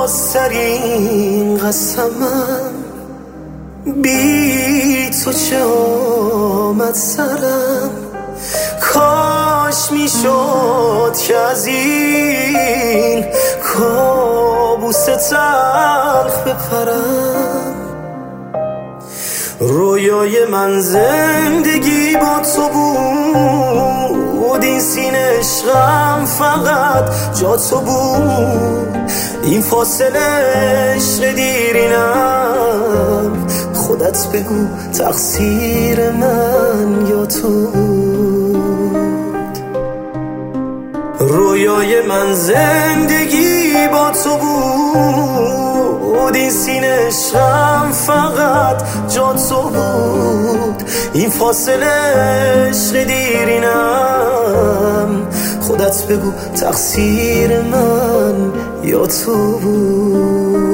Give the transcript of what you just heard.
سرین قسمم، بی تو چه آمد سرم. کاش میشد که از این کابوس تلخ بپرم. رویای من زندگی با تو بود، این سینه عشقم فقط جا تو بود. این فاصله عشق دیرینم، خودت بگو تقصیر من یا تو بود. رویای من زندگی با تو بود، این سینه عشقم فقط جا تو بود. این فاصله عشق دیرینم، خودت بگو تقصیر من یا تو بود.